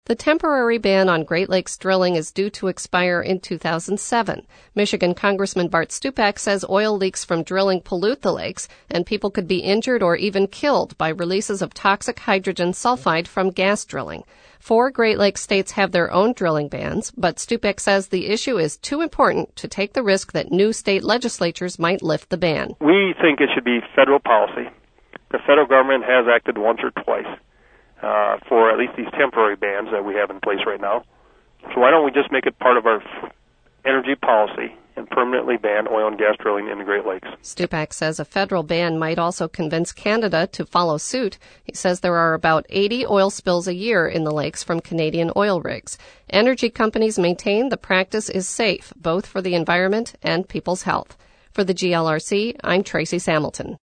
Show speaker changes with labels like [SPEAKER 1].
[SPEAKER 1] The temporary ban on Great Lakes drilling is due to expire in 2007. Michigan Congressman Bart Stupak says oil leaks from drilling pollute the lakes, and people could be injured or even killed by releases of toxic hydrogen sulfide from gas drilling. 4 Great Lakes states have their own drilling bans, but Stupak says the issue is too important to take the risk that new state legislatures might lift the ban.
[SPEAKER 2] We think it should be federal policy. The federal government has acted once or twice for at least these temporary bans that we have in place right now. So why don't we just make it part of our energy policy and permanently ban oil and gas drilling in the Great Lakes?
[SPEAKER 1] Stupak says a federal ban might also convince Canada to follow suit. He says there are about 80 oil spills a year in the lakes from Canadian oil rigs. Energy companies maintain the practice is safe, both for the environment and people's health. For the GLRC, I'm Tracy Samilton.